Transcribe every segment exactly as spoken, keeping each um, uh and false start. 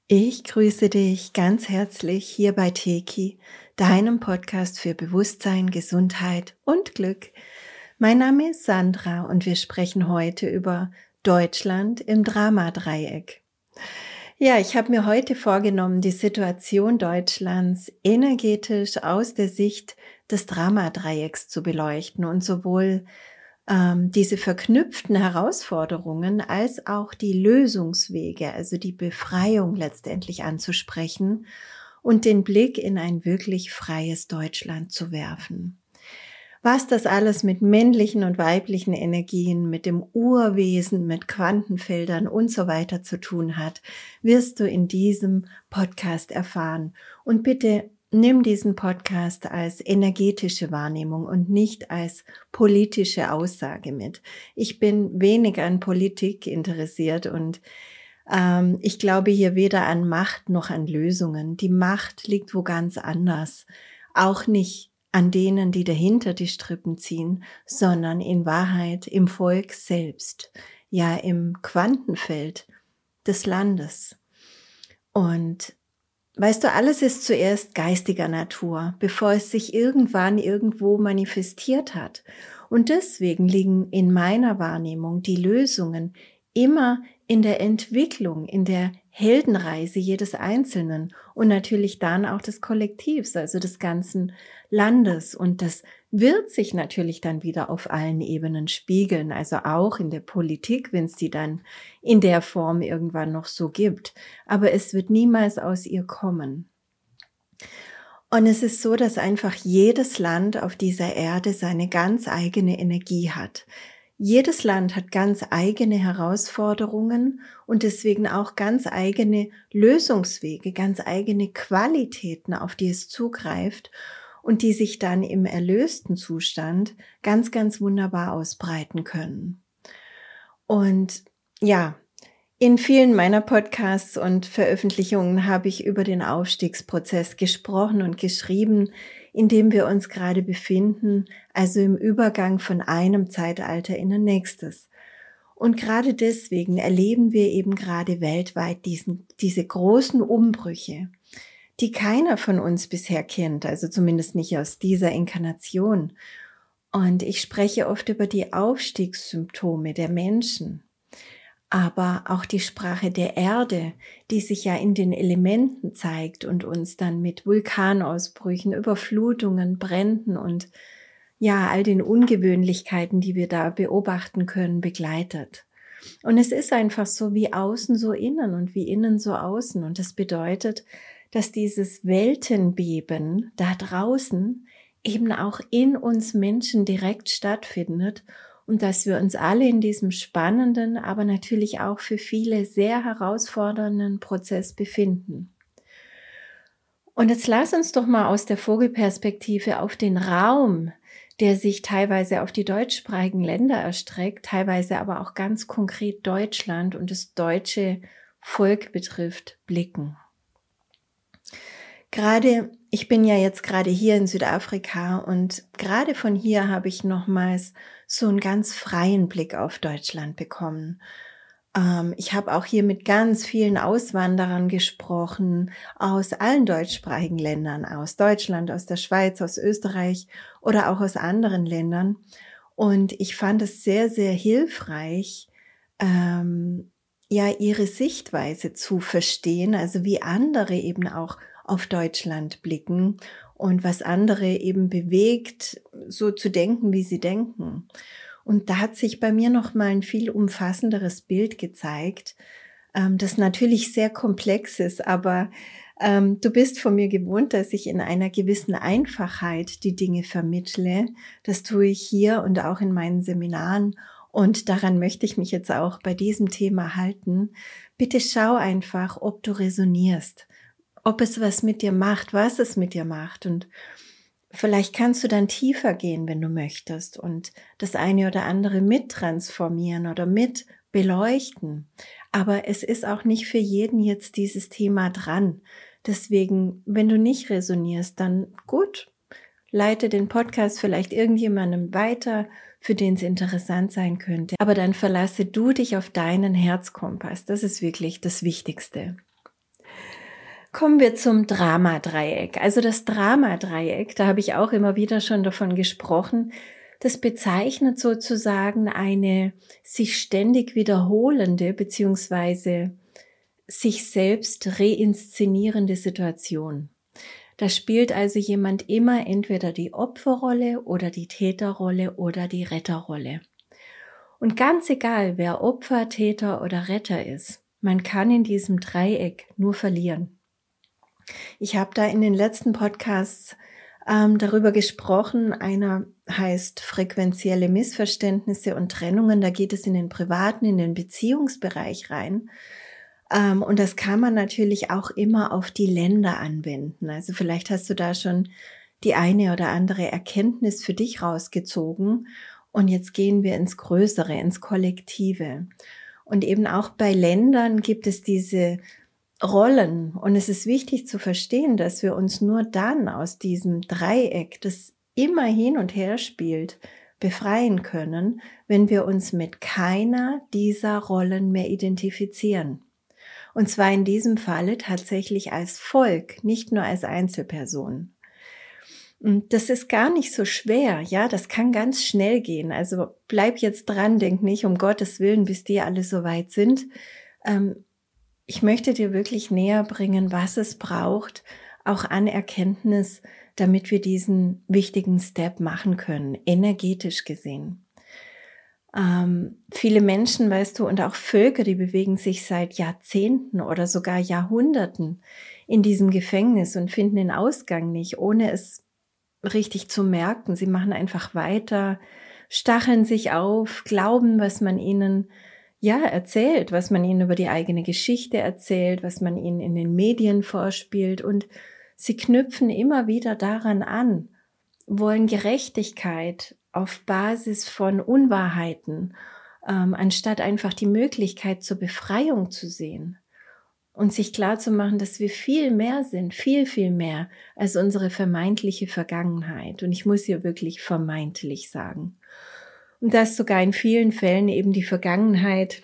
Ich grüße dich ganz herzlich hier bei Teki, deinem Podcast für Bewusstsein, Gesundheit und Glück. Mein Name ist Sandra und wir sprechen heute über Deutschland im Dramadreieck. Ja, ich habe mir heute vorgenommen, die Situation Deutschlands energetisch aus der Sicht des Dramadreiecks zu beleuchten und sowohl ähm, diese verknüpften Herausforderungen als auch die Lösungswege, also die Befreiung letztendlich anzusprechen und den Blick in ein wirklich freies Deutschland zu werfen. Was das alles mit männlichen und weiblichen Energien, mit dem Urwesen, mit Quantenfeldern und so weiter zu tun hat, wirst du in diesem Podcast erfahren. Und bitte nimm diesen Podcast als energetische Wahrnehmung und nicht als politische Aussage mit. Ich bin wenig an Politik interessiert und ähm, ich glaube hier weder an Macht noch an Lösungen. Die Macht liegt wo ganz anders. Auch nicht an denen, die dahinter die Strippen ziehen, sondern in Wahrheit im Volk selbst, ja im Quantenfeld des Landes. Und weißt du, alles ist zuerst geistiger Natur, bevor es sich irgendwann irgendwo manifestiert hat. Und deswegen liegen in meiner Wahrnehmung die Lösungen immer in der Entwicklung, in der Heldenreise jedes Einzelnen und natürlich dann auch des Kollektivs, also des ganzen Landes. Und das wird sich natürlich dann wieder auf allen Ebenen spiegeln, also auch in der Politik, wenn es die dann in der Form irgendwann noch so gibt. Aber es wird niemals aus ihr kommen. Und es ist so, dass einfach jedes Land auf dieser Erde seine ganz eigene Energie hat. Jedes Land hat ganz eigene Herausforderungen und deswegen auch ganz eigene Lösungswege, ganz eigene Qualitäten, auf die es zugreift und die sich dann im erlösten Zustand ganz, ganz wunderbar ausbreiten können. Und ja, in vielen meiner Podcasts und Veröffentlichungen habe ich über den Aufstiegsprozess gesprochen und geschrieben, in dem wir uns gerade befinden, also im Übergang von einem Zeitalter in ein nächstes. Und gerade deswegen erleben wir eben gerade weltweit diesen, diese großen Umbrüche, die keiner von uns bisher kennt, also zumindest nicht aus dieser Inkarnation. Und ich spreche oft über die Aufstiegssymptome der Menschen. Aber auch die Sprache der Erde, die sich ja in den Elementen zeigt und uns dann mit Vulkanausbrüchen, Überflutungen, Bränden und ja, all den Ungewöhnlichkeiten, die wir da beobachten können, begleitet. Und es ist einfach so wie außen so innen und wie innen so außen. Und das bedeutet, dass dieses Weltenbeben da draußen eben auch in uns Menschen direkt stattfindet und dass wir uns alle in diesem spannenden, aber natürlich auch für viele sehr herausfordernden Prozess befinden. Und jetzt lass uns doch mal aus der Vogelperspektive auf den Raum, der sich teilweise auf die deutschsprachigen Länder erstreckt, teilweise aber auch ganz konkret Deutschland und das deutsche Volk betrifft, blicken. Gerade, ich bin ja jetzt gerade hier in Südafrika und gerade von hier habe ich nochmals so einen ganz freien Blick auf Deutschland bekommen. Ähm, ich habe auch hier mit ganz vielen Auswanderern gesprochen, aus allen deutschsprachigen Ländern, aus Deutschland, aus der Schweiz, aus Österreich oder auch aus anderen Ländern. Und ich fand es sehr, sehr hilfreich, ähm, ja, ihre Sichtweise zu verstehen, also wie andere eben auch auf Deutschland blicken und was andere eben bewegt, so zu denken, wie sie denken. Und da hat sich bei mir noch mal ein viel umfassenderes Bild gezeigt, ähm, das natürlich sehr komplex ist, aber ähm, du bist von mir gewohnt, dass ich in einer gewissen Einfachheit die Dinge vermittle. Das tue ich hier und auch in meinen Seminaren. Und daran möchte ich mich jetzt auch bei diesem Thema halten. Bitte schau einfach, ob du resonierst, ob es was mit dir macht, was es mit dir macht. Und vielleicht kannst du dann tiefer gehen, wenn du möchtest und das eine oder andere mittransformieren oder mit beleuchten. Aber es ist auch nicht für jeden jetzt dieses Thema dran. Deswegen, wenn du nicht resonierst, dann gut, leite den Podcast vielleicht irgendjemandem weiter, für den es interessant sein könnte. Aber dann verlasse du dich auf deinen Herzkompass. Das ist wirklich das Wichtigste. Kommen wir zum Dramadreieck. Also das Dramadreieck, da habe ich auch immer wieder schon davon gesprochen, das bezeichnet sozusagen eine sich ständig wiederholende bzw. sich selbst reinszenierende Situation. Da spielt also jemand immer entweder die Opferrolle oder die Täterrolle oder die Retterrolle. Und ganz egal, wer Opfer, Täter oder Retter ist, man kann in diesem Dreieck nur verlieren. Ich habe da in den letzten Podcasts ähm, darüber gesprochen, einer heißt frequentielle Missverständnisse und Trennungen, da geht es in den privaten, in den Beziehungsbereich rein. Ähm, und das kann man natürlich auch immer auf die Länder anwenden. Also vielleicht hast du da schon die eine oder andere Erkenntnis für dich rausgezogen. Und jetzt gehen wir ins Größere, ins Kollektive. Und eben auch bei Ländern gibt es diese Rollen. Und es ist wichtig zu verstehen, dass wir uns nur dann aus diesem Dreieck, das immer hin und her spielt, befreien können, wenn wir uns mit keiner dieser Rollen mehr identifizieren. Und zwar in diesem Falle tatsächlich als Volk, nicht nur als Einzelperson. Und das ist gar nicht so schwer, ja, das kann ganz schnell gehen. Also bleib jetzt dran, denk nicht, um Gottes Willen, bis die alle so weit sind. Ähm, ich möchte dir wirklich näher bringen, was es braucht, auch an Erkenntnis, damit wir diesen wichtigen Step machen können, energetisch gesehen. Ähm, viele Menschen, weißt du, und auch Völker, die bewegen sich seit Jahrzehnten oder sogar Jahrhunderten in diesem Gefängnis und finden den Ausgang nicht, ohne es richtig zu merken. Sie machen einfach weiter, stacheln sich auf, glauben, was man ihnen ja erzählt, was man ihnen über die eigene Geschichte erzählt, was man ihnen in den Medien vorspielt, und sie knüpfen immer wieder daran an, wollen Gerechtigkeit auf Basis von Unwahrheiten, ähm, anstatt einfach die Möglichkeit zur Befreiung zu sehen und sich klar zu machen, dass wir viel mehr sind, viel, viel mehr als unsere vermeintliche Vergangenheit. Und ich muss hier wirklich vermeintlich sagen. Und dass sogar in vielen Fällen eben die Vergangenheit,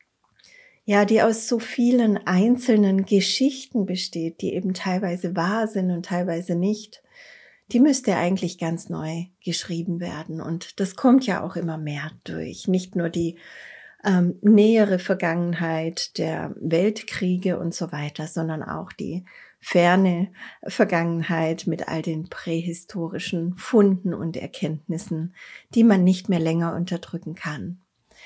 ja, die aus so vielen einzelnen Geschichten besteht, die eben teilweise wahr sind und teilweise nicht, die müsste eigentlich ganz neu geschrieben werden. Und das kommt ja auch immer mehr durch. Nicht nur die ähm, nähere Vergangenheit der Weltkriege und so weiter, sondern auch die ferne Vergangenheit mit all den prähistorischen Funden und Erkenntnissen, die man nicht mehr länger unterdrücken kann.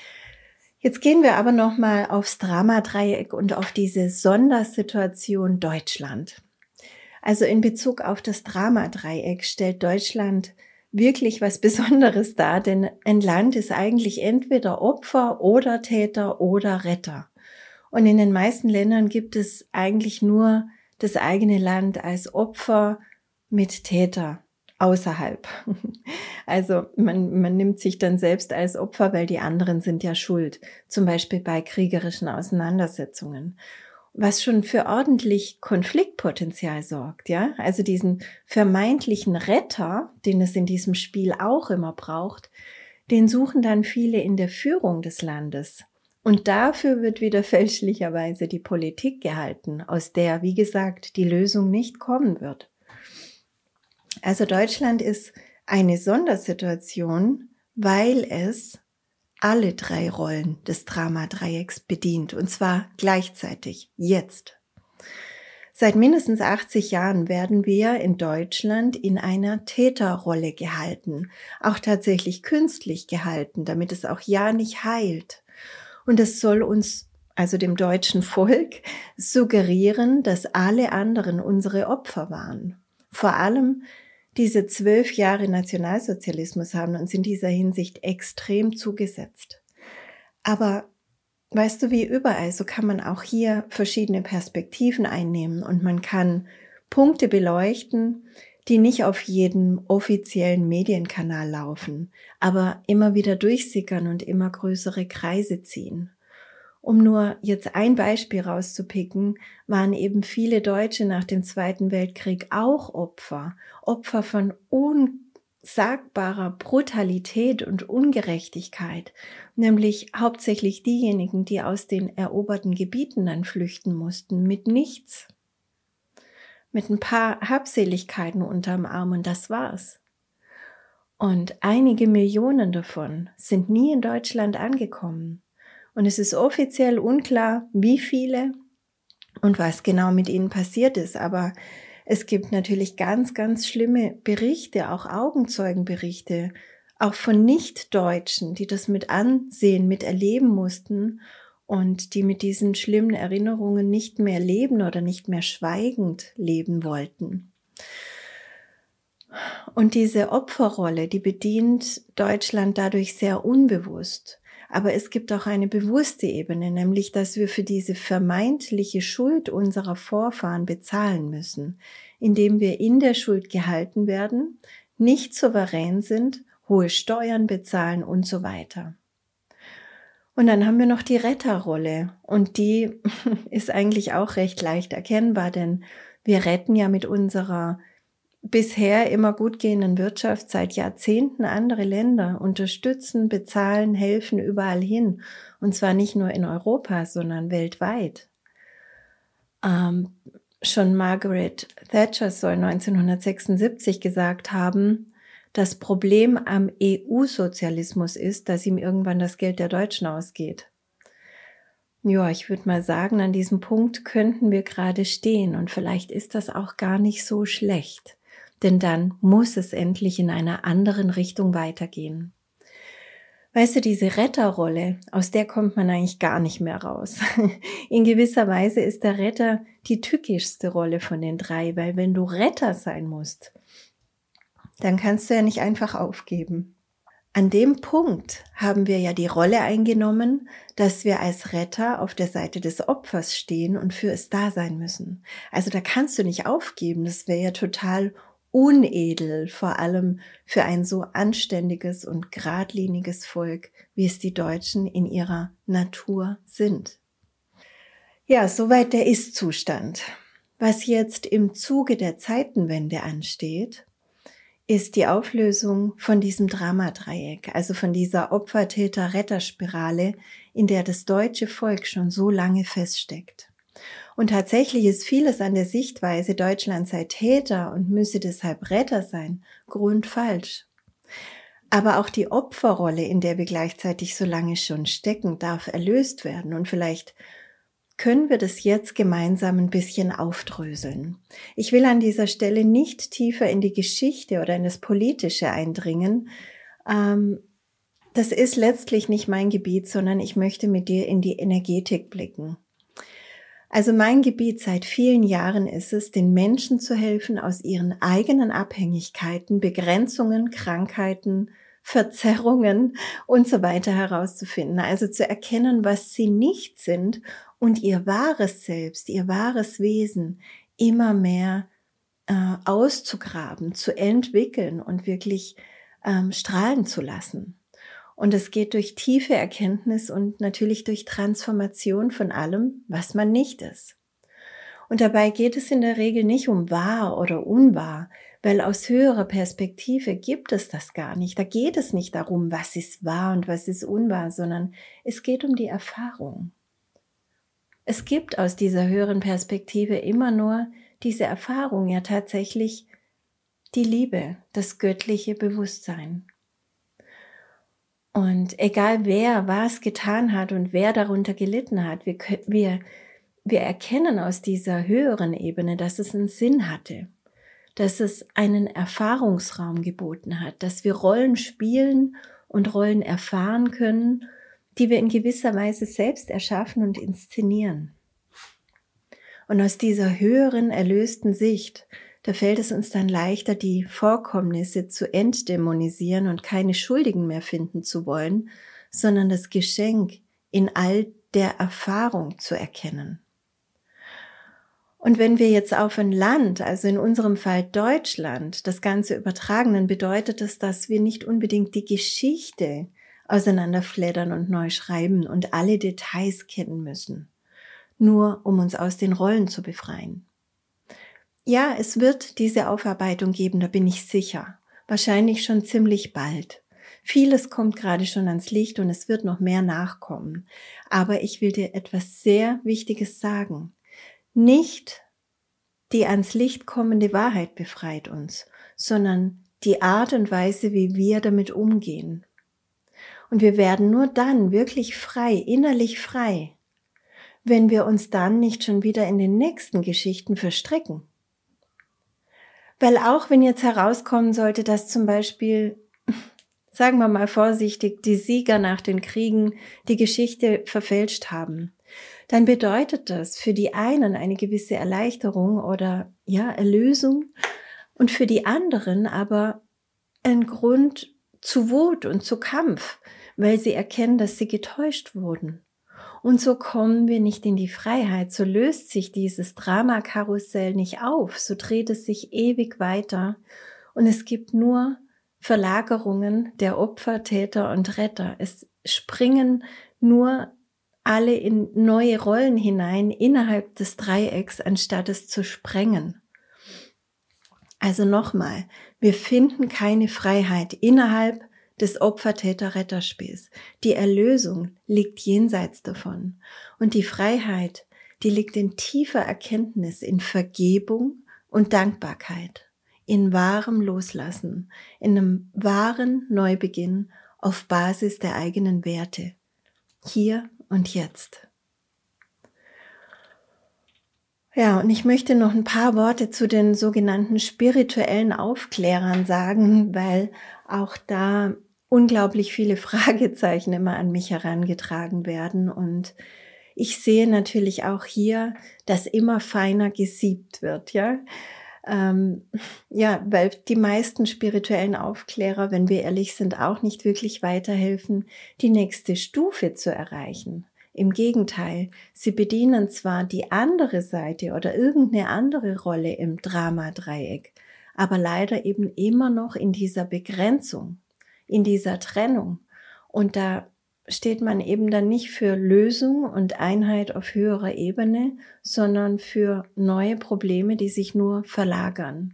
Jetzt gehen wir aber nochmal aufs Dramadreieck und auf diese Sondersituation Deutschland. Also in Bezug auf das Dramadreieck stellt Deutschland wirklich was Besonderes dar, denn ein Land ist eigentlich entweder Opfer oder Täter oder Retter. Und in den meisten Ländern gibt es eigentlich nur das eigene Land als Opfer mit Täter außerhalb. Also man, man nimmt sich dann selbst als Opfer, weil die anderen sind ja schuld, zum Beispiel bei kriegerischen Auseinandersetzungen, was schon für ordentlich Konfliktpotenzial sorgt, ja? Also diesen vermeintlichen Retter, den es in diesem Spiel auch immer braucht, den suchen dann viele in der Führung des Landes. Und dafür wird wieder fälschlicherweise die Politik gehalten, aus der, wie gesagt, die Lösung nicht kommen wird. Also Deutschland ist eine Sondersituation, weil es alle drei Rollen des Dramadreiecks bedient, und zwar gleichzeitig, jetzt. Seit mindestens achtzig Jahren werden wir in Deutschland in einer Täterrolle gehalten, auch tatsächlich künstlich gehalten, damit es auch ja nicht heilt. Und es soll uns, also dem deutschen Volk, suggerieren, dass alle anderen unsere Opfer waren. Vor allem diese zwölf Jahre Nationalsozialismus haben uns in dieser Hinsicht extrem zugesetzt. Aber weißt du, wie überall, so kann man auch hier verschiedene Perspektiven einnehmen und man kann Punkte beleuchten, die nicht auf jedem offiziellen Medienkanal laufen, aber immer wieder durchsickern und immer größere Kreise ziehen. Um nur jetzt ein Beispiel rauszupicken, waren eben viele Deutsche nach dem Zweiten Weltkrieg auch Opfer, Opfer von unsagbarer Brutalität und Ungerechtigkeit, nämlich hauptsächlich diejenigen, die aus den eroberten Gebieten dann flüchten mussten, mit nichts. mit ein paar Habseligkeiten unterm Arm und das war's. Und einige Millionen davon sind nie in Deutschland angekommen. Und es ist offiziell unklar, wie viele und was genau mit ihnen passiert ist. Aber es gibt natürlich ganz, ganz schlimme Berichte, auch Augenzeugenberichte, auch von Nicht-Deutschen, die das mit ansehen, mit erleben mussten und die mit diesen schlimmen Erinnerungen nicht mehr leben oder nicht mehr schweigend leben wollten. Und diese Opferrolle, die bedient Deutschland dadurch sehr unbewusst. Aber es gibt auch eine bewusste Ebene, nämlich, dass wir für diese vermeintliche Schuld unserer Vorfahren bezahlen müssen, indem wir in der Schuld gehalten werden, nicht souverän sind, hohe Steuern bezahlen und so weiter. Und dann haben wir noch die Retterrolle und die ist eigentlich auch recht leicht erkennbar, denn wir retten ja mit unserer bisher immer gut gehenden Wirtschaft seit Jahrzehnten andere Länder, unterstützen, bezahlen, helfen überall hin. Und zwar nicht nur in Europa, sondern weltweit. Ähm, schon Margaret Thatcher soll neunzehnhundertsechsundsiebzig gesagt haben, das Problem am E U-Sozialismus ist, dass ihm irgendwann das Geld der Deutschen ausgeht. Ja, ich würde mal sagen, an diesem Punkt könnten wir gerade stehen und vielleicht ist das auch gar nicht so schlecht. Denn dann muss es endlich in einer anderen Richtung weitergehen. Weißt du, diese Retterrolle, aus der kommt man eigentlich gar nicht mehr raus. In gewisser Weise ist der Retter die tückischste Rolle von den drei, weil wenn du Retter sein musst, dann kannst du ja nicht einfach aufgeben. An dem Punkt haben wir ja die Rolle eingenommen, dass wir als Retter auf der Seite des Opfers stehen und für es da sein müssen. Also da kannst du nicht aufgeben, das wäre ja total unedel, vor allem für ein so anständiges und geradliniges Volk, wie es die Deutschen in ihrer Natur sind. Ja, soweit der Ist-Zustand. Was jetzt im Zuge der Zeitenwende ansteht, ist die Auflösung von diesem Dramadreieck, also von dieser Opfer-Täter-Retter-Spirale, in der das deutsche Volk schon so lange feststeckt. Und tatsächlich ist vieles an der Sichtweise, Deutschland sei Täter und müsse deshalb Retter sein, grundfalsch. Aber auch die Opferrolle, in der wir gleichzeitig so lange schon stecken, darf erlöst werden. Und vielleicht können wir das jetzt gemeinsam ein bisschen aufdröseln. Ich will an dieser Stelle nicht tiefer in die Geschichte oder in das Politische eindringen. Das ist letztlich nicht mein Gebiet, sondern ich möchte mit dir in die Energetik blicken. Also mein Gebiet seit vielen Jahren ist es, den Menschen zu helfen, aus ihren eigenen Abhängigkeiten, Begrenzungen, Krankheiten, Verzerrungen und so weiter herauszufinden. Also zu erkennen, was sie nicht sind und ihr wahres Selbst, ihr wahres Wesen immer mehr äh, auszugraben, zu entwickeln und wirklich ähm, strahlen zu lassen. Und es geht durch tiefe Erkenntnis und natürlich durch Transformation von allem, was man nicht ist. Und dabei geht es in der Regel nicht um wahr oder unwahr, weil aus höherer Perspektive gibt es das gar nicht. Da geht es nicht darum, was ist wahr und was ist unwahr, sondern es geht um die Erfahrung. Es gibt aus dieser höheren Perspektive immer nur diese Erfahrung, ja tatsächlich die Liebe, das göttliche Bewusstsein. Und egal wer was getan hat und wer darunter gelitten hat, wir, wir, wir erkennen aus dieser höheren Ebene, dass es einen Sinn hatte, dass es einen Erfahrungsraum geboten hat, dass wir Rollen spielen und Rollen erfahren können, die wir in gewisser Weise selbst erschaffen und inszenieren. Und aus dieser höheren, erlösten Sicht, da fällt es uns dann leichter, die Vorkommnisse zu entdämonisieren und keine Schuldigen mehr finden zu wollen, sondern das Geschenk in all der Erfahrung zu erkennen. Und wenn wir jetzt auf ein Land, also in unserem Fall Deutschland, das Ganze übertragen, dann bedeutet das, dass wir nicht unbedingt die Geschichte auseinanderfleddern und neu schreiben und alle Details kennen müssen, nur um uns aus den Rollen zu befreien. Ja, es wird diese Aufarbeitung geben, da bin ich sicher. Wahrscheinlich schon ziemlich bald. Vieles kommt gerade schon ans Licht und es wird noch mehr nachkommen. Aber ich will dir etwas sehr Wichtiges sagen. Nicht die ans Licht kommende Wahrheit befreit uns, sondern die Art und Weise, wie wir damit umgehen. Und wir werden nur dann wirklich frei, innerlich frei, wenn wir uns dann nicht schon wieder in den nächsten Geschichten verstricken. Weil auch wenn jetzt herauskommen sollte, dass zum Beispiel, sagen wir mal vorsichtig, die Sieger nach den Kriegen die Geschichte verfälscht haben, dann bedeutet das für die einen eine gewisse Erleichterung oder ja, Erlösung und für die anderen aber ein Grund zu Wut und zu Kampf, weil sie erkennen, dass sie getäuscht wurden. Und so kommen wir nicht in die Freiheit, so löst sich dieses Dramakarussell nicht auf, so dreht es sich ewig weiter und es gibt nur Verlagerungen der Opfer, Täter und Retter. Es springen nur alle in neue Rollen hinein innerhalb des Dreiecks, anstatt es zu sprengen. Also nochmal, wir finden keine Freiheit innerhalb des Opfer-Täter-Retter-Spiels. Die Erlösung liegt jenseits davon. Und die Freiheit, die liegt in tiefer Erkenntnis, in Vergebung und Dankbarkeit, in wahrem Loslassen, in einem wahren Neubeginn auf Basis der eigenen Werte. Hier und jetzt. Ja, und ich möchte noch ein paar Worte zu den sogenannten spirituellen Aufklärern sagen, weil auch da unglaublich viele Fragezeichen immer an mich herangetragen werden. Und ich sehe natürlich auch hier, dass immer feiner gesiebt wird, ja. Ähm, ja, weil die meisten spirituellen Aufklärer, wenn wir ehrlich sind, auch nicht wirklich weiterhelfen, die nächste Stufe zu erreichen. Im Gegenteil, sie bedienen zwar die andere Seite oder irgendeine andere Rolle im Dramadreieck, aber leider eben immer noch in dieser Begrenzung, in dieser Trennung. Und da steht man eben dann nicht für Lösung und Einheit auf höherer Ebene, sondern für neue Probleme, die sich nur verlagern.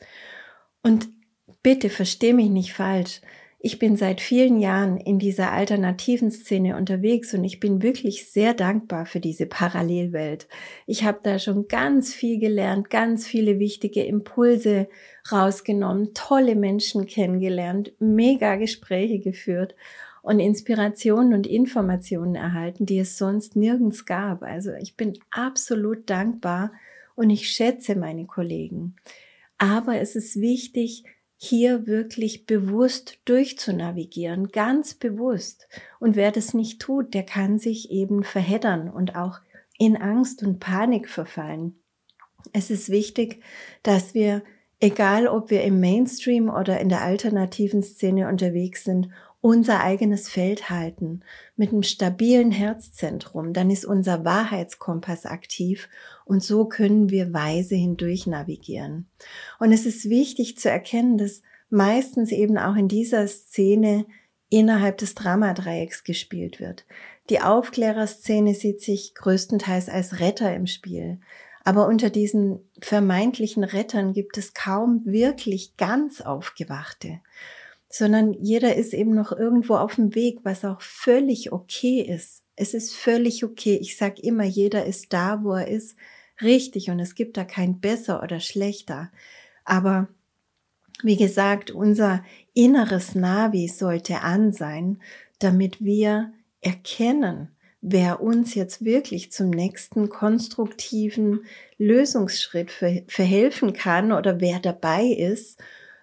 Und bitte versteh mich nicht falsch. Ich bin seit vielen Jahren in dieser alternativen Szene unterwegs und ich bin wirklich sehr dankbar für diese Parallelwelt. Ich habe da schon ganz viel gelernt, ganz viele wichtige Impulse rausgenommen, tolle Menschen kennengelernt, mega Gespräche geführt und Inspirationen und Informationen erhalten, die es sonst nirgends gab. Also ich bin absolut dankbar und ich schätze meine Kollegen. Aber es ist wichtig, hier wirklich bewusst durchzunavigieren, ganz bewusst. Und wer das nicht tut, der kann sich eben verheddern und auch in Angst und Panik verfallen. Es ist wichtig, dass wir, egal ob wir im Mainstream oder in der alternativen Szene unterwegs sind, unser eigenes Feld halten, mit einem stabilen Herzzentrum, dann ist unser Wahrheitskompass aktiv und so können wir weise hindurch navigieren. Und es ist wichtig zu erkennen, dass meistens eben auch in dieser Szene innerhalb des Dramadreiecks gespielt wird. Die Aufklärerszene sieht sich größtenteils als Retter im Spiel, aber unter diesen vermeintlichen Rettern gibt es kaum wirklich ganz Aufgewachte, sondern jeder ist eben noch irgendwo auf dem Weg, was auch völlig okay ist. Es ist völlig okay. Ich sage immer, jeder ist da, wo er ist, richtig und es gibt da kein besser oder schlechter. Aber wie gesagt, unser inneres Navi sollte an sein, damit wir erkennen, wer uns jetzt wirklich zum nächsten konstruktiven Lösungsschritt verhelfen kann oder wer dabei ist,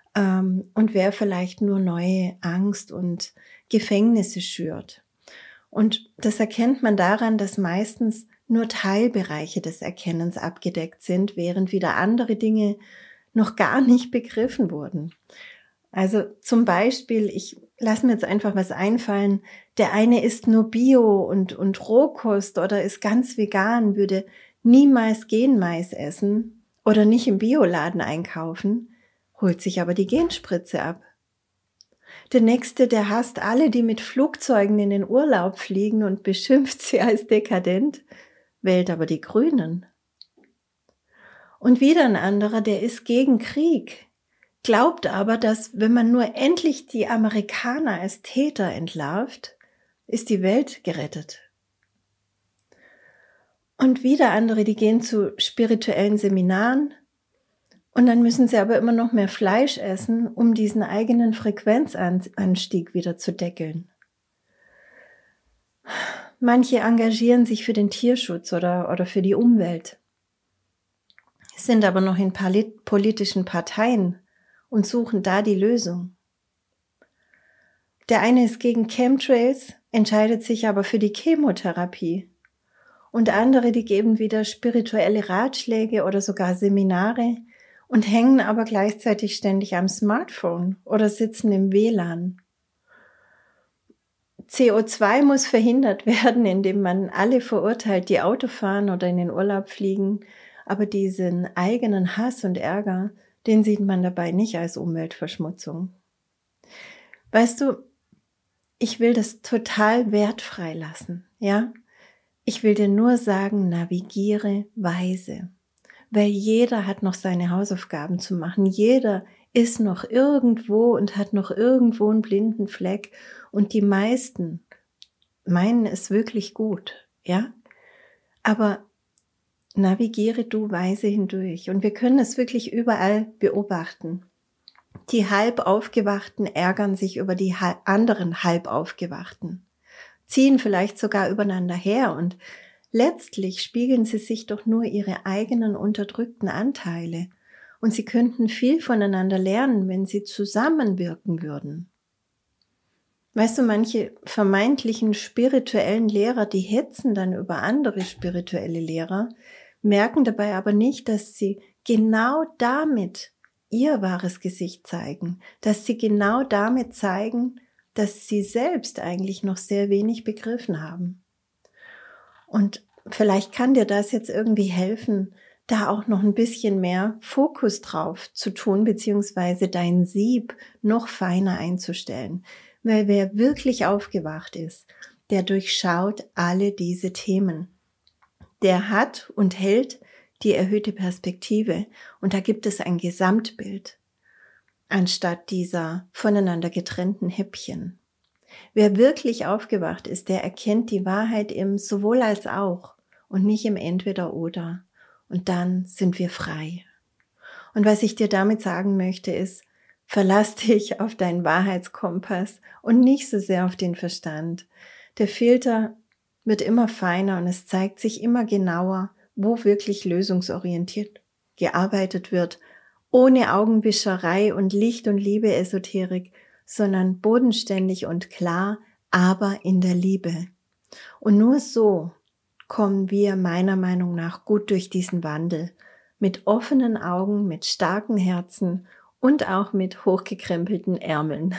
und wer vielleicht nur neue Angst und Gefängnisse schürt. Und das erkennt man daran, dass meistens nur Teilbereiche des Erkennens abgedeckt sind, während wieder andere Dinge noch gar nicht begriffen wurden. Also zum Beispiel, ich lasse mir jetzt einfach was einfallen, der eine isst nur Bio und, und Rohkost oder ist ganz vegan, würde niemals Genmais essen oder nicht im Bioladen einkaufen, holt sich aber die Genspritze ab. Der nächste, der hasst alle, die mit Flugzeugen in den Urlaub fliegen und beschimpft sie als dekadent, wählt aber die Grünen. Und wieder ein anderer, der ist gegen Krieg, glaubt aber, dass wenn man nur endlich die Amerikaner als Täter entlarvt, ist die Welt gerettet. Und wieder andere, die gehen zu spirituellen Seminaren, Und dann müssen sie aber immer noch mehr Fleisch essen, um diesen eigenen Frequenzanstieg wieder zu deckeln. Manche engagieren sich für den Tierschutz oder, oder für die Umwelt, sind aber noch in politischen Parteien und suchen da die Lösung. Der eine ist gegen Chemtrails, entscheidet sich aber für die Chemotherapie. Und andere, die geben wieder spirituelle Ratschläge oder sogar Seminare und hängen aber gleichzeitig ständig am Smartphone oder sitzen im W L A N. C O zwei muss verhindert werden, indem man alle verurteilt, die Auto fahren oder in den Urlaub fliegen. Aber diesen eigenen Hass und Ärger, den sieht man dabei nicht als Umweltverschmutzung. Weißt du, ich will das total wertfrei lassen, ja? Ich will dir nur sagen, navigiere weise, weil jeder hat noch seine Hausaufgaben zu machen. Jeder ist noch irgendwo und hat noch irgendwo einen blinden Fleck und die meisten meinen es wirklich gut, ja? Aber navigiere du weise hindurch und wir können es wirklich überall beobachten. Die halb Aufgewachten ärgern sich über die anderen halb Aufgewachten, ziehen vielleicht sogar übereinander her und letztlich spiegeln sie sich doch nur ihre eigenen unterdrückten Anteile und sie könnten viel voneinander lernen, wenn sie zusammenwirken würden. Weißt du, manche vermeintlichen spirituellen Lehrer, die hetzen dann über andere spirituelle Lehrer, merken dabei aber nicht, dass sie genau damit ihr wahres Gesicht zeigen, dass sie genau damit zeigen, dass sie selbst eigentlich noch sehr wenig begriffen haben. Und vielleicht kann dir das jetzt irgendwie helfen, da auch noch ein bisschen mehr Fokus drauf zu tun, beziehungsweise dein Sieb noch feiner einzustellen. Weil wer wirklich aufgewacht ist, der durchschaut alle diese Themen. Der hat und hält die erhöhte Perspektive und da gibt es ein Gesamtbild, anstatt dieser voneinander getrennten Häppchen. Wer wirklich aufgewacht ist, der erkennt die Wahrheit im sowohl als auch und nicht im Entweder-Oder. Und dann sind wir frei. Und was ich dir damit sagen möchte ist, verlass dich auf deinen Wahrheitskompass und nicht so sehr auf den Verstand. Der Filter wird immer feiner und es zeigt sich immer genauer, wo wirklich lösungsorientiert gearbeitet wird, ohne Augenwischerei und Licht- und Liebe-Esoterik, sondern bodenständig und klar, aber in der Liebe. Und nur so kommen wir meiner Meinung nach gut durch diesen Wandel, mit offenen Augen, mit starken Herzen und auch mit hochgekrempelten Ärmeln.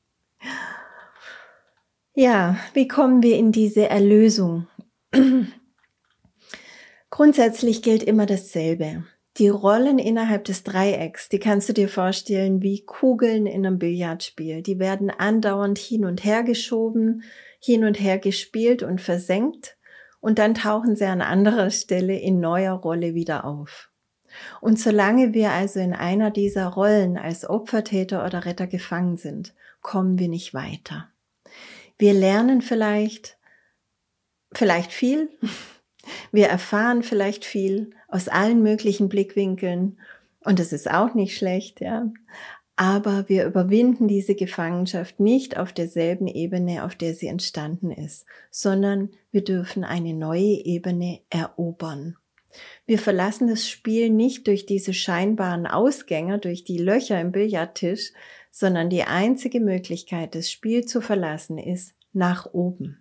Ja, wie kommen wir in diese Erlösung? Grundsätzlich gilt immer dasselbe. Die Rollen innerhalb des Dreiecks, die kannst du dir vorstellen wie Kugeln in einem Billardspiel. Die werden andauernd hin und her geschoben, hin und her gespielt und versenkt und dann tauchen sie an anderer Stelle in neuer Rolle wieder auf. Und solange wir also in einer dieser Rollen als Opfer, Täter oder Retter gefangen sind, kommen wir nicht weiter. Wir lernen vielleicht, vielleicht viel, wir erfahren vielleicht viel aus allen möglichen Blickwinkeln und das ist auch nicht schlecht, ja. Aber wir überwinden diese Gefangenschaft nicht auf derselben Ebene, auf der sie entstanden ist, sondern wir dürfen eine neue Ebene erobern. Wir verlassen das Spiel nicht durch diese scheinbaren Ausgänge, durch die Löcher im Billardtisch, sondern die einzige Möglichkeit, das Spiel zu verlassen, ist nach oben.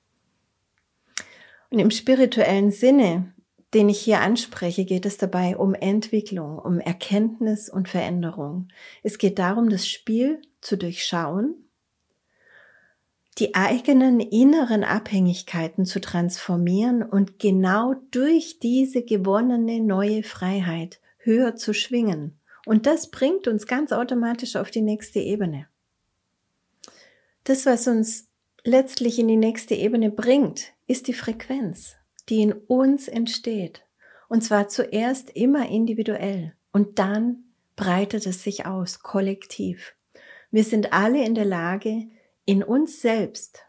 Und im spirituellen Sinne, den ich hier anspreche, geht es dabei um Entwicklung, um Erkenntnis und Veränderung. Es geht darum, das Spiel zu durchschauen, die eigenen inneren Abhängigkeiten zu transformieren und genau durch diese gewonnene neue Freiheit höher zu schwingen. Und das bringt uns ganz automatisch auf die nächste Ebene. Das, was uns letztlich in die nächste Ebene bringt, ist die Frequenz, die in uns entsteht. Und zwar zuerst immer individuell und dann breitet es sich aus, kollektiv. Wir sind alle in der Lage, in uns selbst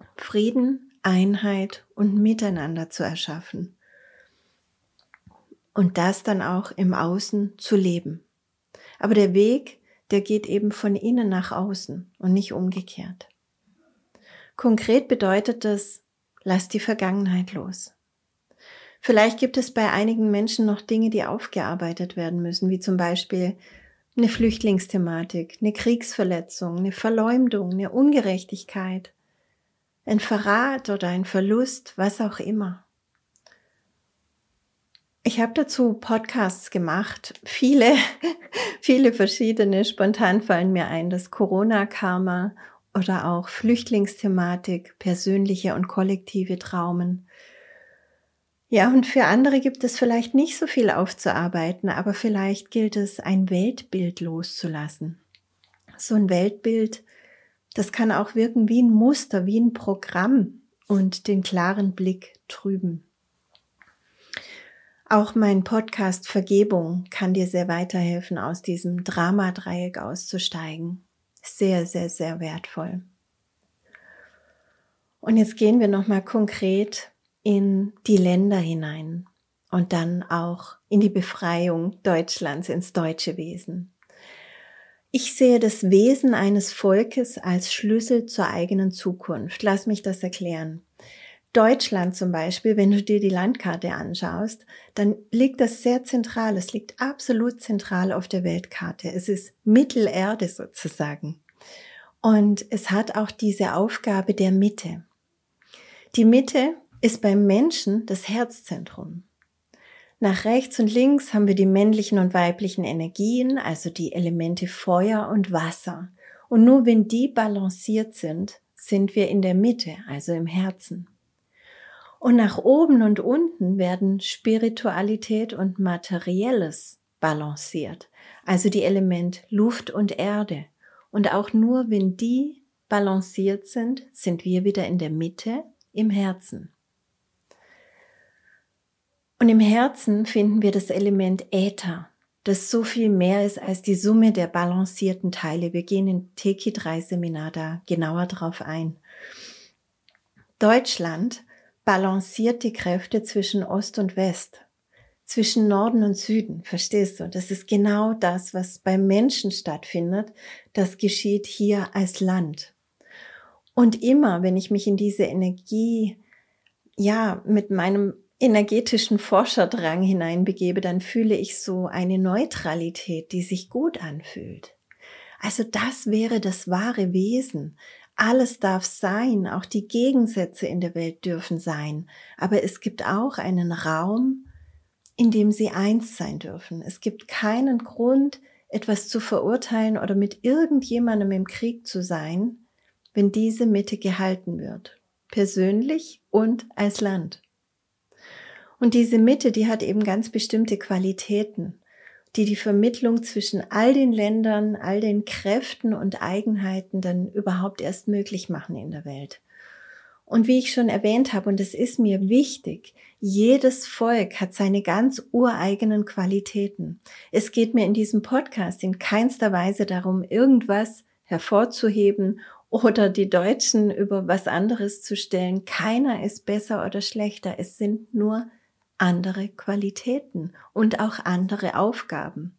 Frieden, Einheit und Miteinander zu erschaffen. und das dann auch im Außen zu leben. Aber der Weg, der geht eben von innen nach außen und nicht umgekehrt. Konkret bedeutet das, lass die Vergangenheit los. Vielleicht gibt es bei einigen Menschen noch Dinge, die aufgearbeitet werden müssen, wie zum Beispiel eine Flüchtlingsthematik, eine Kriegsverletzung, eine Verleumdung, eine Ungerechtigkeit, ein Verrat oder ein Verlust, was auch immer. Ich habe dazu Podcasts gemacht, viele, viele verschiedene, spontan fallen mir ein, das Corona-Karma oder auch Flüchtlingsthematik, persönliche und kollektive Traumen. Ja, und für andere gibt es vielleicht nicht so viel aufzuarbeiten, aber vielleicht gilt es, ein Weltbild loszulassen. So ein Weltbild, das kann auch wirken wie ein Muster, wie ein Programm und den klaren Blick trüben. Auch mein Podcast Vergebung kann dir sehr weiterhelfen, aus diesem Dramadreieck auszusteigen. Sehr, sehr, sehr wertvoll. Und jetzt gehen wir nochmal konkret in die Länder hinein und dann auch in die Befreiung Deutschlands, ins deutsche Wesen. Ich sehe das Wesen eines Volkes als Schlüssel zur eigenen Zukunft. Lass mich das erklären. Deutschland zum Beispiel, wenn du dir die Landkarte anschaust, dann liegt das sehr zentral. Es liegt absolut zentral auf der Weltkarte. Es ist Mittelerde sozusagen. Und es hat auch diese Aufgabe der Mitte. Die Mitte ist beim Menschen das Herzzentrum. Nach rechts und links haben wir die männlichen und weiblichen Energien, also die Elemente Feuer und Wasser. Und nur wenn die balanciert sind, sind wir in der Mitte, also im Herzen. Und nach oben und unten werden Spiritualität und Materielles balanciert, also die Elemente Luft und Erde. Und auch nur wenn die balanciert sind, sind wir wieder in der Mitte, im Herzen. Und im Herzen finden wir das Element Äther, das so viel mehr ist als die Summe der balancierten Teile. Wir gehen in Teki drei Seminar da genauer drauf ein. Deutschland balanciert die Kräfte zwischen Ost und West, zwischen Norden und Süden, verstehst du? Das ist genau das, was beim Menschen stattfindet. Das geschieht hier als Land. Und immer, wenn ich mich in diese Energie, ja, mit meinem energetischen Forscherdrang hineinbegebe, dann fühle ich so eine Neutralität, die sich gut anfühlt. Also das wäre das wahre Wesen. Alles darf sein, auch die Gegensätze in der Welt dürfen sein. Aber es gibt auch einen Raum, in dem sie eins sein dürfen. Es gibt keinen Grund, etwas zu verurteilen oder mit irgendjemandem im Krieg zu sein, wenn diese Mitte gehalten wird. Persönlich und als Land. Und diese Mitte, die hat eben ganz bestimmte Qualitäten, die die Vermittlung zwischen all den Ländern, all den Kräften und Eigenheiten dann überhaupt erst möglich machen in der Welt. Und wie ich schon erwähnt habe, und es ist mir wichtig, jedes Volk hat seine ganz ureigenen Qualitäten. Es geht mir in diesem Podcast in keinster Weise darum, irgendwas hervorzuheben oder die Deutschen über was anderes zu stellen. Keiner ist besser oder schlechter. Es sind nur andere Qualitäten und auch andere Aufgaben.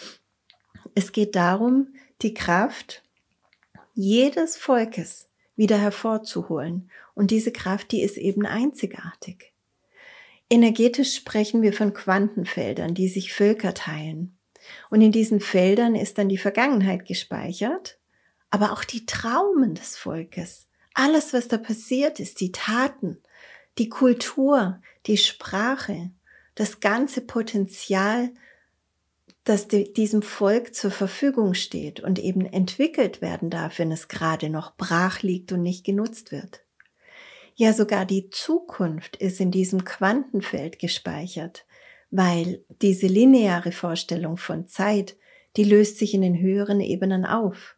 Es geht darum, die Kraft jedes Volkes wieder hervorzuholen. Und diese Kraft, die ist eben einzigartig. Energetisch sprechen wir von Quantenfeldern, die sich Völker teilen. Und in diesen Feldern ist dann die Vergangenheit gespeichert, aber auch die Traumen des Volkes. Alles, was da passiert ist, die Taten, die Kultur, die Sprache, das ganze Potenzial, das diesem Volk zur Verfügung steht und eben entwickelt werden darf, wenn es gerade noch brach liegt und nicht genutzt wird. Ja, sogar die Zukunft ist in diesem Quantenfeld gespeichert, weil diese lineare Vorstellung von Zeit, die löst sich in den höheren Ebenen auf.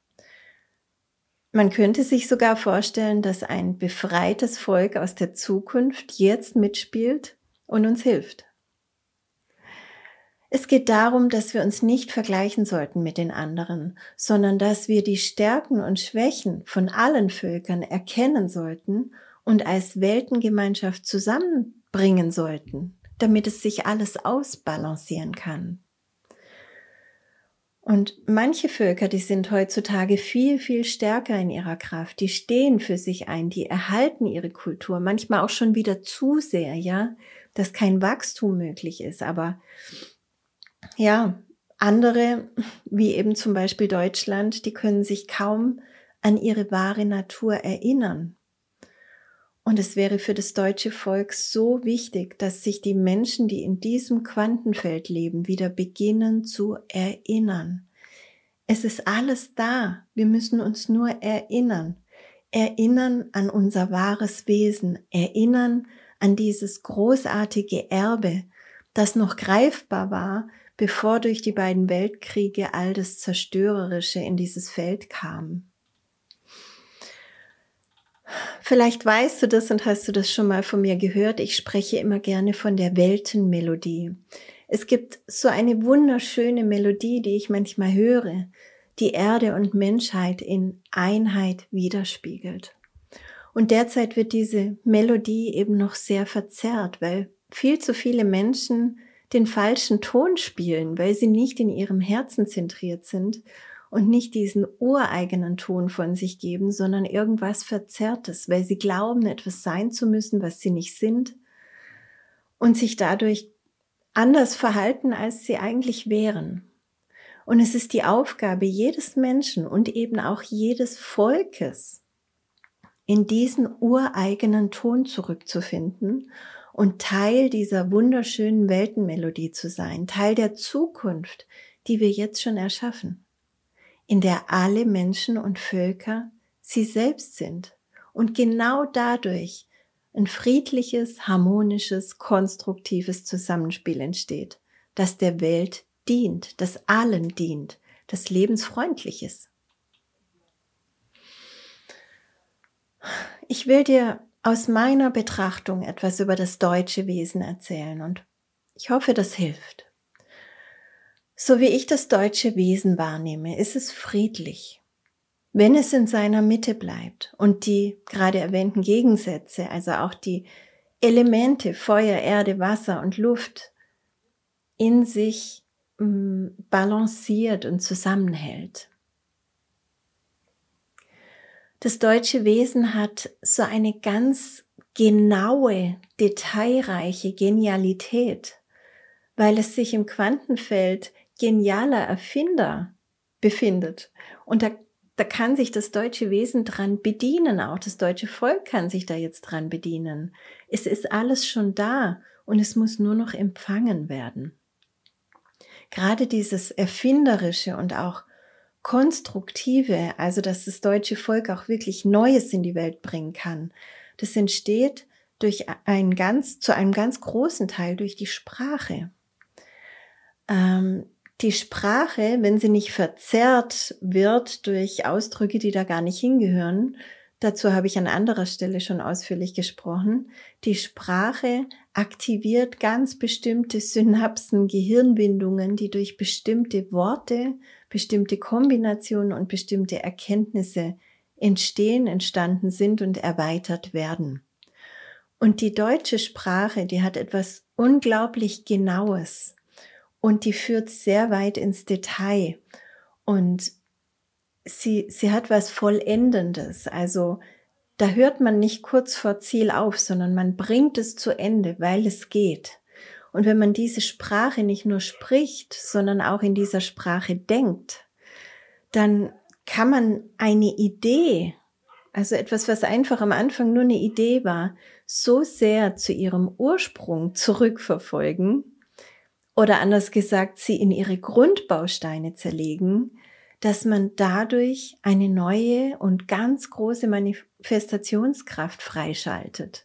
Man könnte sich sogar vorstellen, dass ein befreites Volk aus der Zukunft jetzt mitspielt und uns hilft. Es geht darum, dass wir uns nicht vergleichen sollten mit den anderen, sondern dass wir die Stärken und Schwächen von allen Völkern erkennen sollten und als Weltengemeinschaft zusammenbringen sollten, damit es sich alles ausbalancieren kann. Und manche Völker, die sind heutzutage viel, viel stärker in ihrer Kraft. Die stehen für sich ein, die erhalten ihre Kultur, manchmal auch schon wieder zu sehr, ja, dass kein Wachstum möglich ist. Aber ja, andere, wie eben zum Beispiel Deutschland, die können sich kaum an ihre wahre Natur erinnern. Und es wäre für das deutsche Volk so wichtig, dass sich die Menschen, die in diesem Quantenfeld leben, wieder beginnen zu erinnern. Es ist alles da. Wir müssen uns nur erinnern. Erinnern an unser wahres Wesen. Erinnern an dieses großartige Erbe, das noch greifbar war, bevor durch die beiden Weltkriege all das Zerstörerische in dieses Feld kam. Vielleicht weißt du das und hast du das schon mal von mir gehört. Ich spreche immer gerne von der Weltenmelodie. Es gibt so eine wunderschöne Melodie, die ich manchmal höre, die Erde und Menschheit in Einheit widerspiegelt. Und derzeit wird diese Melodie eben noch sehr verzerrt, weil viel zu viele Menschen den falschen Ton spielen, weil sie nicht in ihrem Herzen zentriert sind und nicht diesen ureigenen Ton von sich geben, sondern irgendwas Verzerrtes, weil sie glauben, etwas sein zu müssen, was sie nicht sind und sich dadurch anders verhalten, als sie eigentlich wären. Und es ist die Aufgabe jedes Menschen und eben auch jedes Volkes, in diesen ureigenen Ton zurückzufinden und Teil dieser wunderschönen Weltenmelodie zu sein, Teil der Zukunft, die wir jetzt schon erschaffen, in der alle Menschen und Völker sie selbst sind und genau dadurch ein friedliches, harmonisches, konstruktives Zusammenspiel entsteht, das der Welt dient, das allen dient, das lebensfreundlich ist. Ich will dir aus meiner Betrachtung etwas über das deutsche Wesen erzählen und ich hoffe, das hilft. So wie ich das deutsche Wesen wahrnehme, ist es friedlich, wenn es in seiner Mitte bleibt und die gerade erwähnten Gegensätze, also auch die Elemente Feuer, Erde, Wasser und Luft in sich mh, balanciert und zusammenhält. Das deutsche Wesen hat so eine ganz genaue, detailreiche Genialität, weil es sich im Quantenfeld genialer Erfinder befindet. Und da, da kann sich das deutsche Wesen dran bedienen, auch das deutsche Volk kann sich da jetzt dran bedienen. Es ist alles schon da und es muss nur noch empfangen werden. Gerade dieses Erfinderische und auch Konstruktive, also dass das deutsche Volk auch wirklich Neues in die Welt bringen kann, das entsteht durch ein ganz, zu einem ganz großen Teil durch die Sprache. Ähm, die Sprache, wenn sie nicht verzerrt wird durch Ausdrücke, die da gar nicht hingehören, dazu habe ich an anderer Stelle schon ausführlich gesprochen, die Sprache aktiviert ganz bestimmte Synapsen, Gehirnbindungen, die durch bestimmte Worte, bestimmte Kombinationen und bestimmte Erkenntnisse entstehen, entstanden sind und erweitert werden. Und die deutsche Sprache, die hat etwas unglaublich Genaues und die führt sehr weit ins Detail und sie, sie hat was Vollendendes, also da hört man nicht kurz vor Ziel auf, sondern man bringt es zu Ende, weil es geht. Und wenn man diese Sprache nicht nur spricht, sondern auch in dieser Sprache denkt, dann kann man eine Idee, also etwas, was einfach am Anfang nur eine Idee war, so sehr zu ihrem Ursprung zurückverfolgen oder anders gesagt, sie in ihre Grundbausteine zerlegen, dass man dadurch eine neue und ganz große Manifestationskraft freischaltet.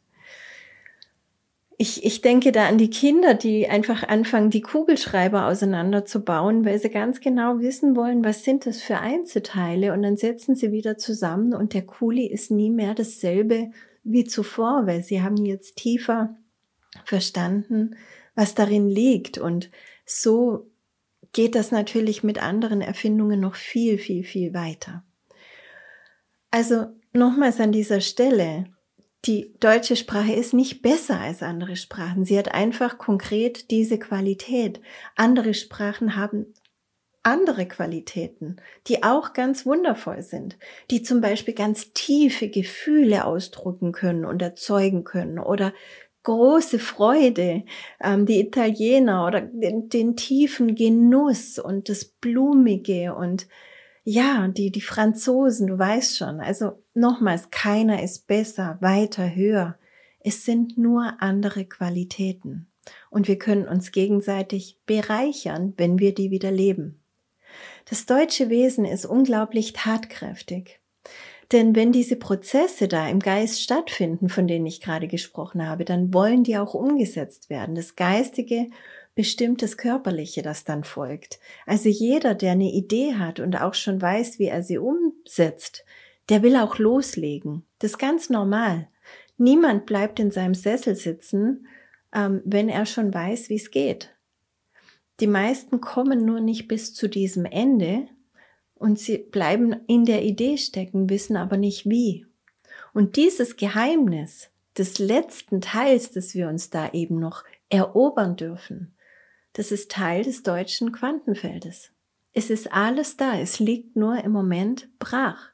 Ich, ich denke da an die Kinder, die einfach anfangen, die Kugelschreiber auseinanderzubauen, weil sie ganz genau wissen wollen, was sind das für Einzelteile, und dann setzen sie wieder zusammen und der Kuli ist nie mehr dasselbe wie zuvor, weil sie haben jetzt tiefer verstanden, was darin liegt, und so geht das natürlich mit anderen Erfindungen noch viel, viel, viel weiter. Also nochmals an dieser Stelle, die deutsche Sprache ist nicht besser als andere Sprachen. Sie hat einfach konkret diese Qualität. Andere Sprachen haben andere Qualitäten, die auch ganz wundervoll sind, die zum Beispiel ganz tiefe Gefühle ausdrücken können und erzeugen können oder große Freude, ähm, die Italiener oder den, den tiefen Genuss und das Blumige und ja, die, die Franzosen, du weißt schon, also nochmals, keiner ist besser, weiter, höher. Es sind nur andere Qualitäten und wir können uns gegenseitig bereichern, wenn wir die wieder leben. Das deutsche Wesen ist unglaublich tatkräftig. Denn wenn diese Prozesse da im Geist stattfinden, von denen ich gerade gesprochen habe, dann wollen die auch umgesetzt werden. Das Geistige bestimmt das Körperliche, das dann folgt. Also jeder, der eine Idee hat und auch schon weiß, wie er sie umsetzt, der will auch loslegen. Das ist ganz normal. Niemand bleibt in seinem Sessel sitzen, ähm, wenn er schon weiß, wie es geht. Die meisten kommen nur nicht bis zu diesem Ende und sie bleiben in der Idee stecken, wissen aber nicht wie. Und dieses Geheimnis des letzten Teils, das wir uns da eben noch erobern dürfen, das ist Teil des deutschen Quantenfeldes. Es ist alles da, es liegt nur im Moment brach.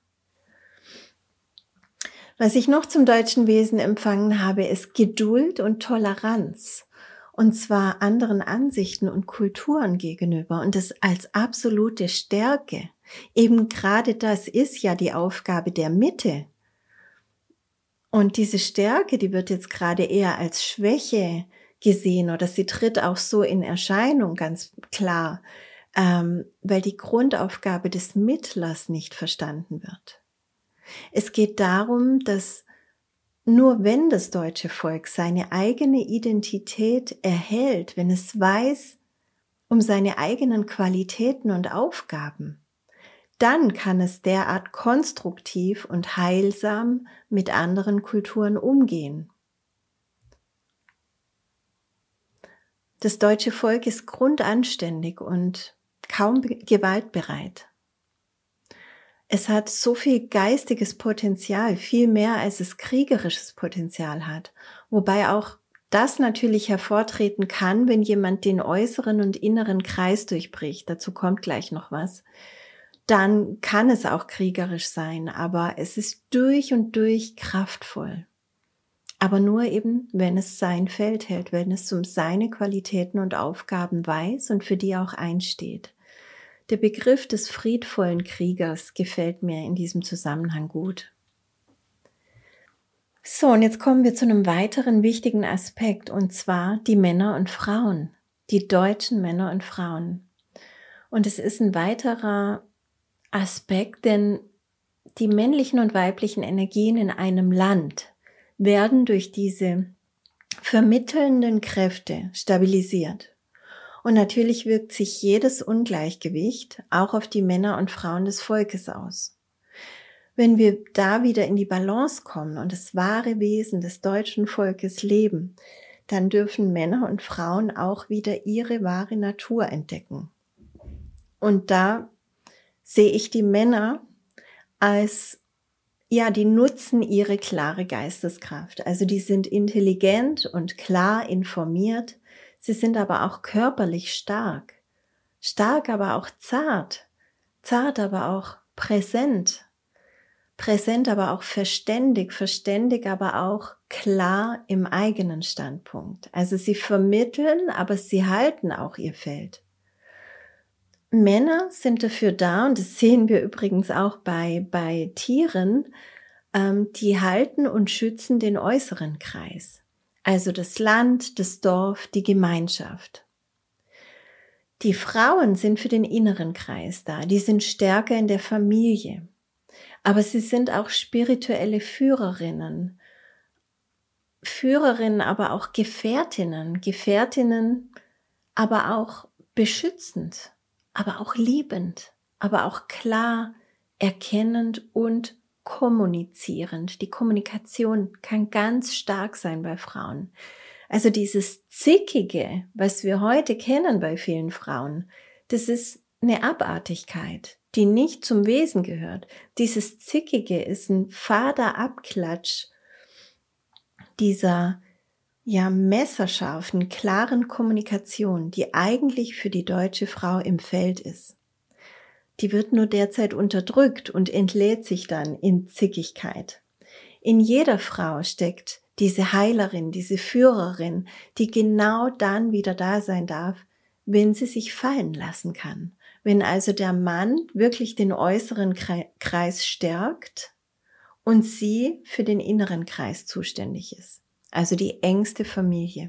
Was ich noch zum deutschen Wesen empfangen habe, ist Geduld und Toleranz. Und zwar anderen Ansichten und Kulturen gegenüber und das als absolute Stärke. Eben gerade das ist ja die Aufgabe der Mitte. Und diese Stärke, die wird jetzt gerade eher als Schwäche gesehen oder sie tritt auch so in Erscheinung, ganz klar, ähm, weil die Grundaufgabe des Mittlers nicht verstanden wird. Es geht darum, dass nur wenn das deutsche Volk seine eigene Identität erhält, wenn es weiß um seine eigenen Qualitäten und Aufgaben, dann kann es derart konstruktiv und heilsam mit anderen Kulturen umgehen. Das deutsche Volk ist grundanständig und kaum gewaltbereit. Es hat so viel geistiges Potenzial, viel mehr als es kriegerisches Potenzial hat. Wobei auch das natürlich hervortreten kann, wenn jemand den äußeren und inneren Kreis durchbricht. Dazu kommt gleich noch was. Dann kann es auch kriegerisch sein, aber es ist durch und durch kraftvoll. Aber nur eben, wenn es sein Feld hält, wenn es um seine Qualitäten und Aufgaben weiß und für die auch einsteht. Der Begriff des friedvollen Kriegers gefällt mir in diesem Zusammenhang gut. So, und jetzt kommen wir zu einem weiteren wichtigen Aspekt, und zwar die Männer und Frauen, die deutschen Männer und Frauen. Und es ist ein weiterer Aspekt, denn die männlichen und weiblichen Energien in einem Land werden durch diese vermittelnden Kräfte stabilisiert. Und natürlich wirkt sich jedes Ungleichgewicht auch auf die Männer und Frauen des Volkes aus. Wenn wir da wieder in die Balance kommen und das wahre Wesen des deutschen Volkes leben, dann dürfen Männer und Frauen auch wieder ihre wahre Natur entdecken. Und da sehe ich die Männer als, ja, die nutzen ihre klare Geisteskraft. Also die sind intelligent und klar informiert. Sie sind aber auch körperlich stark. Stark, aber auch zart. Zart, aber auch präsent. Präsent, aber auch verständig. Verständig, aber auch klar im eigenen Standpunkt. Also sie vermitteln, aber sie halten auch ihr Feld. Männer sind dafür da, und das sehen wir übrigens auch bei, bei Tieren, ähm, die halten und schützen den äußeren Kreis. Also das Land, das Dorf, die Gemeinschaft. Die Frauen sind für den inneren Kreis da, die sind stärker in der Familie. Aber sie sind auch spirituelle Führerinnen. Führerinnen, aber auch Gefährtinnen. Gefährtinnen, aber auch beschützend, aber auch liebend, aber auch klar, erkennend und kommunizierend. Die Kommunikation kann ganz stark sein bei Frauen. Also dieses Zickige, was wir heute kennen bei vielen Frauen, das ist eine Abartigkeit, die nicht zum Wesen gehört. Dieses Zickige ist ein fader Abklatsch dieser ja messerscharfen, klaren Kommunikation, die eigentlich für die deutsche Frau im Feld ist. Die wird nur derzeit unterdrückt und entlädt sich dann in Zickigkeit. In jeder Frau steckt diese Heilerin, diese Führerin, die genau dann wieder da sein darf, wenn sie sich fallen lassen kann. Wenn also der Mann wirklich den äußeren Kreis stärkt und sie für den inneren Kreis zuständig ist. Also die engste Familie.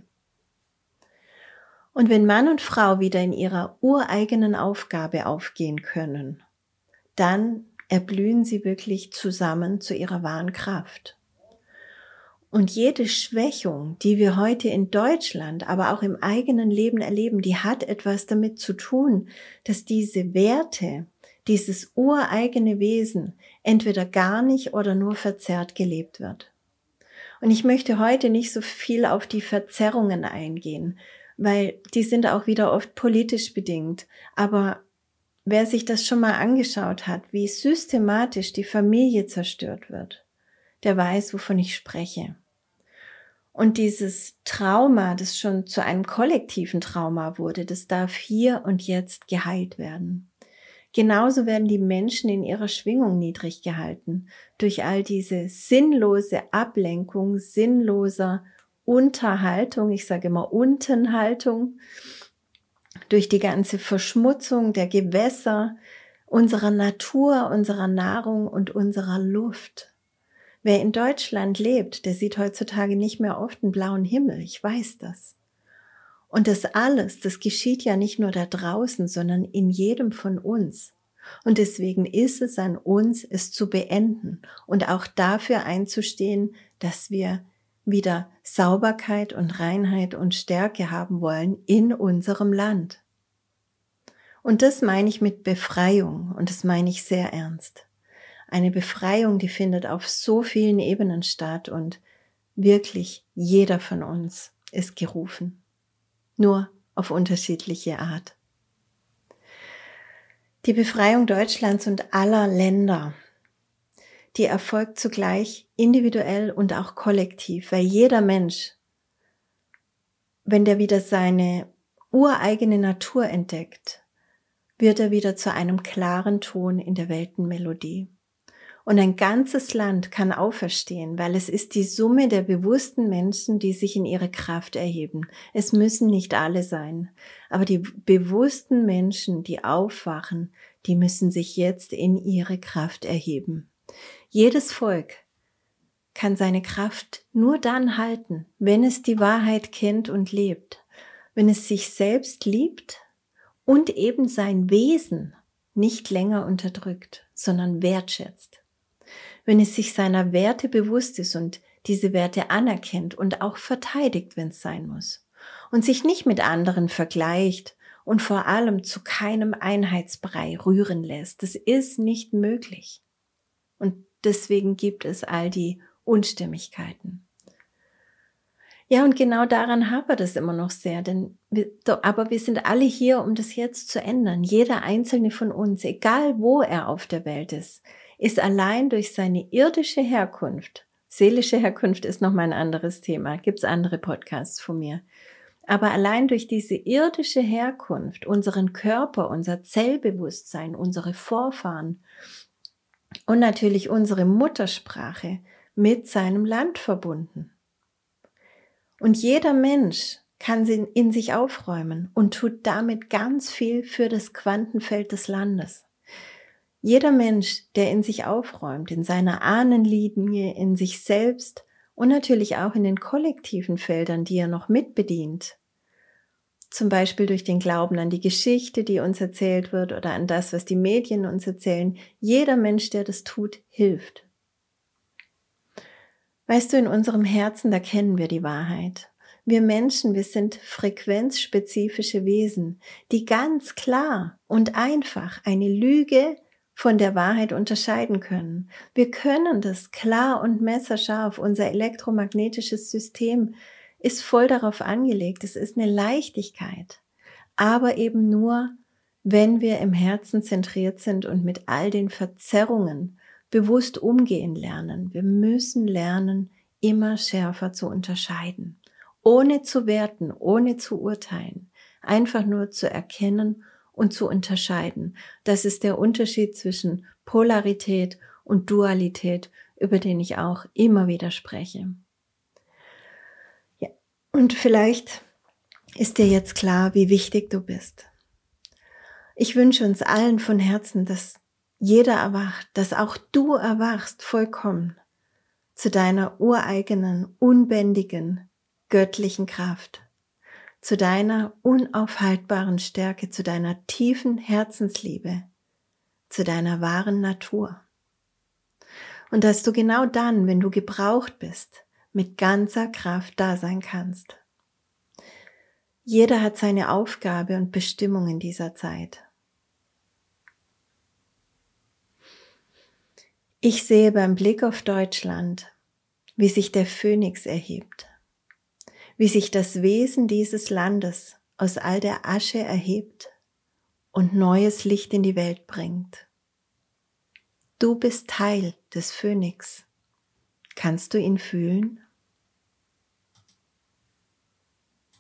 Und wenn Mann und Frau wieder in ihrer ureigenen Aufgabe aufgehen können, dann erblühen sie wirklich zusammen zu ihrer wahren Kraft. Und jede Schwächung, die wir heute in Deutschland, aber auch im eigenen Leben erleben, die hat etwas damit zu tun, dass diese Werte, dieses ureigene Wesen entweder gar nicht oder nur verzerrt gelebt wird. Und ich möchte heute nicht so viel auf die Verzerrungen eingehen, weil die sind auch wieder oft politisch bedingt. Aber wer sich das schon mal angeschaut hat, wie systematisch die Familie zerstört wird, der weiß, wovon ich spreche. Und dieses Trauma, das schon zu einem kollektiven Trauma wurde, das darf hier und jetzt geheilt werden. Genauso werden die Menschen in ihrer Schwingung niedrig gehalten, durch all diese sinnlose Ablenkung, sinnloser Unterhaltung, ich sage immer Untenhaltung, durch die ganze Verschmutzung der Gewässer, unserer Natur, unserer Nahrung und unserer Luft. Wer in Deutschland lebt, der sieht heutzutage nicht mehr oft einen blauen Himmel, ich weiß das. Und das alles, das geschieht ja nicht nur da draußen, sondern in jedem von uns. Und deswegen ist es an uns, es zu beenden und auch dafür einzustehen, dass wir wieder Sauberkeit und Reinheit und Stärke haben wollen in unserem Land. Und das meine ich mit Befreiung und das meine ich sehr ernst. Eine Befreiung, die findet auf so vielen Ebenen statt und wirklich jeder von uns ist gerufen. Nur auf unterschiedliche Art. Die Befreiung Deutschlands und aller Länder, die erfolgt zugleich individuell und auch kollektiv, weil jeder Mensch, wenn der wieder seine ureigene Natur entdeckt, wird er wieder zu einem klaren Ton in der Weltenmelodie. Und ein ganzes Land kann auferstehen, weil es ist die Summe der bewussten Menschen, die sich in ihre Kraft erheben. Es müssen nicht alle sein, aber die bewussten Menschen, die aufwachen, die müssen sich jetzt in ihre Kraft erheben. Jedes Volk kann seine Kraft nur dann halten, wenn es die Wahrheit kennt und lebt, wenn es sich selbst liebt und eben sein Wesen nicht länger unterdrückt, sondern wertschätzt. Wenn es sich seiner Werte bewusst ist und diese Werte anerkennt und auch verteidigt, wenn es sein muss. Und sich nicht mit anderen vergleicht und vor allem zu keinem Einheitsbrei rühren lässt. Das ist nicht möglich. Und deswegen gibt es all die Unstimmigkeiten. Ja, und genau daran hapert es immer noch sehr, denn wir, aber wir sind alle hier, um das jetzt zu ändern. Jeder einzelne von uns, egal wo er auf der Welt ist, ist allein durch seine irdische Herkunft, seelische Herkunft ist nochmal ein anderes Thema, gibt's andere Podcasts von mir, aber allein durch diese irdische Herkunft, unseren Körper, unser Zellbewusstsein, unsere Vorfahren und natürlich unsere Muttersprache mit seinem Land verbunden. Und jeder Mensch kann sie in sich aufräumen und tut damit ganz viel für das Quantenfeld des Landes. Jeder Mensch, der in sich aufräumt, in seiner Ahnenlinie, in sich selbst und natürlich auch in den kollektiven Feldern, die er noch mitbedient, zum Beispiel durch den Glauben an die Geschichte, die uns erzählt wird oder an das, was die Medien uns erzählen, jeder Mensch, der das tut, hilft. Weißt du, in unserem Herzen, da kennen wir die Wahrheit. Wir Menschen, wir sind frequenzspezifische Wesen, die ganz klar und einfach eine Lüge von der Wahrheit unterscheiden können. Wir können das klar und messerscharf. Unser elektromagnetisches System ist voll darauf angelegt. Es ist eine Leichtigkeit. Aber eben nur, wenn wir im Herzen zentriert sind und mit all den Verzerrungen bewusst umgehen lernen. Wir müssen lernen, immer schärfer zu unterscheiden, ohne zu werten, ohne zu urteilen, einfach nur zu erkennen und zu unterscheiden. Das ist der Unterschied zwischen Polarität und Dualität, über den ich auch immer wieder spreche. Ja, und vielleicht ist dir jetzt klar, wie wichtig du bist. Ich wünsche uns allen von Herzen, dass jeder erwacht, dass auch du erwachst vollkommen zu deiner ureigenen, unbändigen, göttlichen Kraft, zu deiner unaufhaltbaren Stärke, zu deiner tiefen Herzensliebe, zu deiner wahren Natur. Und dass du genau dann, wenn du gebraucht bist, mit ganzer Kraft da sein kannst. Jeder hat seine Aufgabe und Bestimmung in dieser Zeit. Ich sehe beim Blick auf Deutschland, wie sich der Phönix erhebt, wie sich das Wesen dieses Landes aus all der Asche erhebt und neues Licht in die Welt bringt. Du bist Teil des Phönix. Kannst du ihn fühlen?